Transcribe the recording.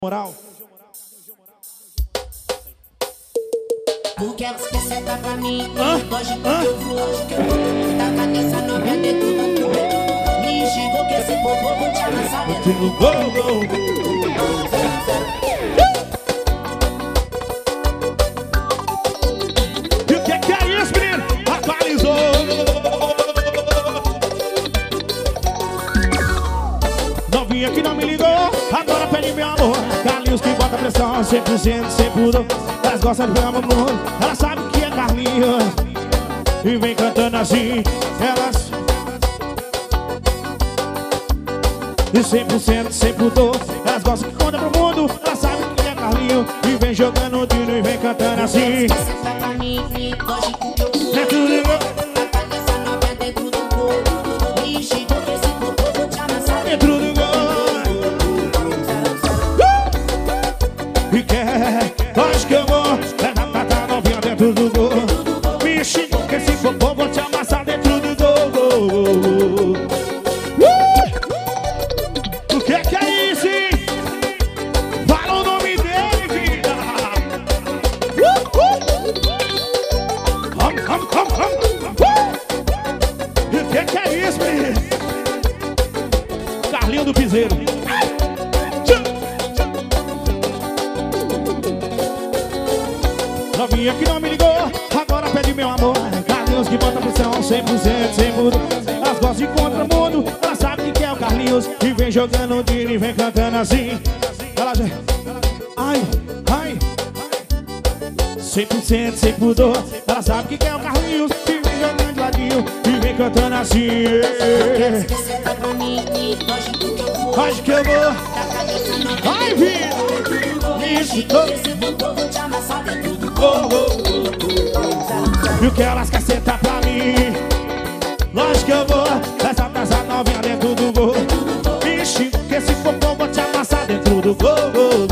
Moral. Porque você senta pra mim, hoje que eu vou, taca nessa novinha dentro do cu. Me xingou que esse povo vou te amassar dentro do cu. E o que é isso, menino? Atualizou. Novinha que não me ligou, agora pede meu amor. Carlinhos que bota pressão, 100%, sem pudor. Elas gostam de pegar meu mundo, ela sabe que é Carlinhos e vem cantando assim, elas e 100% sem pudor. Elas gostam que conta pro mundo, ela sabe que é Carlinhos e vem jogando o dino e vem cantando assim. É tudo igual. Taca nessa novinha dentro do cu. Me xingou que esse povo vou te amassar É tudo igual. E quer, acho que eu vou levar pra novinha dentro do gol. Me xingou que esse popô vou te amassar dentro do gol. O que é isso, hein? Fala o nome dele, vida. E o que é isso, menino? Carlinho do Piseiro. Novinha que não me ligou, agora pede meu amor. Carlinhos que bota pressão, 100% sem mudar. Elas gostam de contramundo, ela sabe que é o Carlinhos e vem jogando o tiro e vem cantando assim. Ela já... Ai, ai 100% sem pudor. Ela sabe que é o Carlinhos e vem jogando de ladinho e vem cantando assim. Você senta pra mim, hoje que eu vou. Acho que eu vou. Taca nessa novinha Ai, vida. me xingou que esse povo vou te amassar dentro do cu. E o que elas querem sentar pra mim? Lógico que eu vou. Essa novinha dentro do gol. Me xingo que esse popô vou te amassar dentro do gol.